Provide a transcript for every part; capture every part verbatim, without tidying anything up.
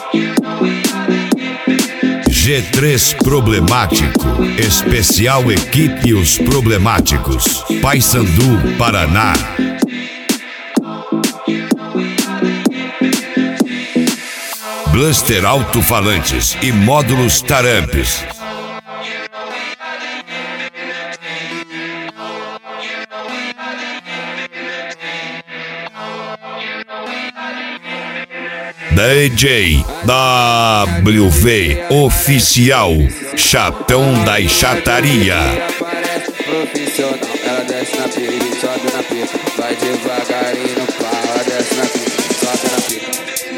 G três Problemático, especial equipe Os Problemáticos, Paysandu, Paraná. Blaster alto-falantes e módulos Tarampes. D J W V Oficial, Chatão da Chataria. Profissional, ela desce na pica e sobe na pica. Vai devagarinho no pau, ela desce na pica, sobe na pica.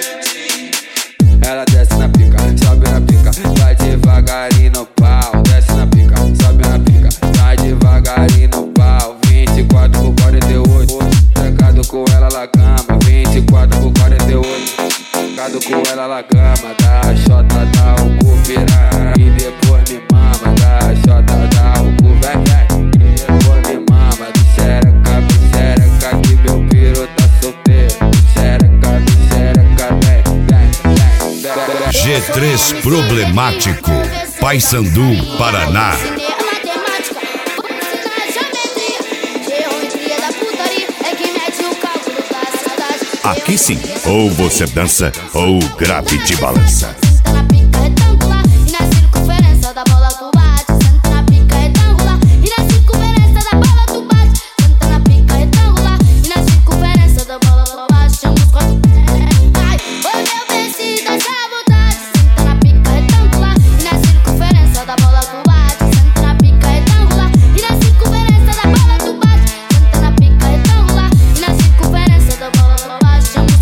Ela desce na pica, sobe na pica. Vai devagarinho no pau, desce na pica, sobe na pica. Vai devagarinho no pau, vinte e quatro por quarenta e oito. Pegado com ela na cama, vinte e quatro por quarenta e oito. Pegado com ela na cama, dá a xota, dá o cu piranha. E depois me mama, dá a xota, dá o cu, vem, vem. E depois me mama, do xereca, do xereca, que meu piro tá solteiro. Xereca, do xereca, vem, vem, vem, vem. G três Problemático, Paysandu, Paraná. Aqui sim, ou você dança ou o grave te balança. Senta na pica retangular e na circunferência da bola tu bate. Senta na pica retangular e na circunferência da bola tu bate. Senta na pica retangular e na circunferência da bola tu bate. Chama os quatro pés. Ai, oi meu bem, se dá essa vontade. Senta na pica retangular e na circunferência da bola tu bate. Senta na pica retangular e na circunferência da bola tu bate. Senta na pica retangular e na circunferência da bola tu bate.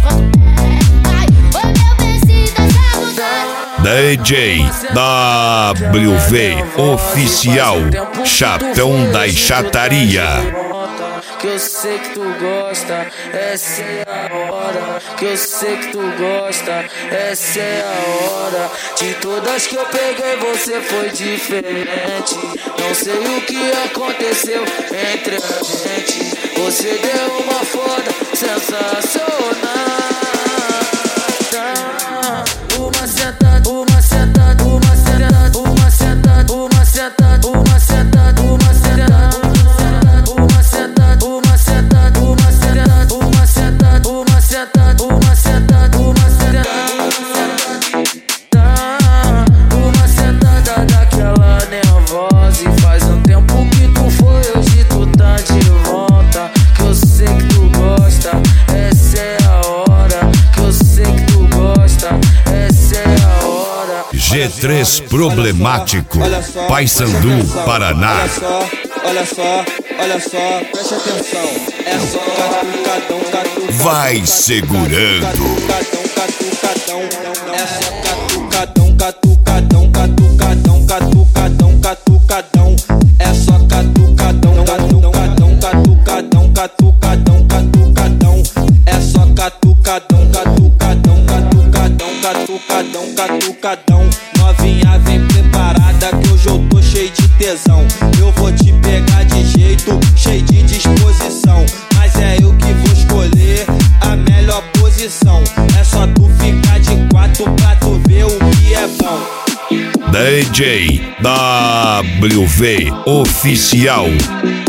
D J W V Oficial, Chatão da Chataria. Que eu sei que tu gosta, essa é a hora. Que eu sei que tu gosta, essa é a hora. De todas que eu peguei você foi diferente. Não sei o que aconteceu entre a gente. Você deu uma foda sensacional. Uma sentada, uma sentada, uma sentada, uma sentada, uma sentada, uma sentada, uma sentada, uma sentada, uma sentada, uma sentada, uma sentada, uma sentada, uma sentada, uma sentada, uma sentada daquela nervosa. E faz um tempo que tu foi, hoje tu tá de volta. Que eu sei que tu gosta, essa é a hora. Que eu sei que tu gosta, essa é a hora. G três Problemático, Paysandu, Paraná. Olha só, olha só, preste atenção. É só catucadão, catucadão. Vai segurando. Catucadão, catucadão. É só catucadão, catucadão, catucadão, catucadão, catucadão. É só catucadão, catucadão, catucadão, catucadão, catucadão. É só catucadão, catucadão, catucadão, catucadão, catucadão. Novinha, vem preparada que hoje eu tô cheio de tesão. Eu vou te pegar de jeito, cheio de disposição. Mas é eu que vou escolher a melhor posição. É só tu ficar de quatro pra tu ver o que é bom. D J W V Oficial,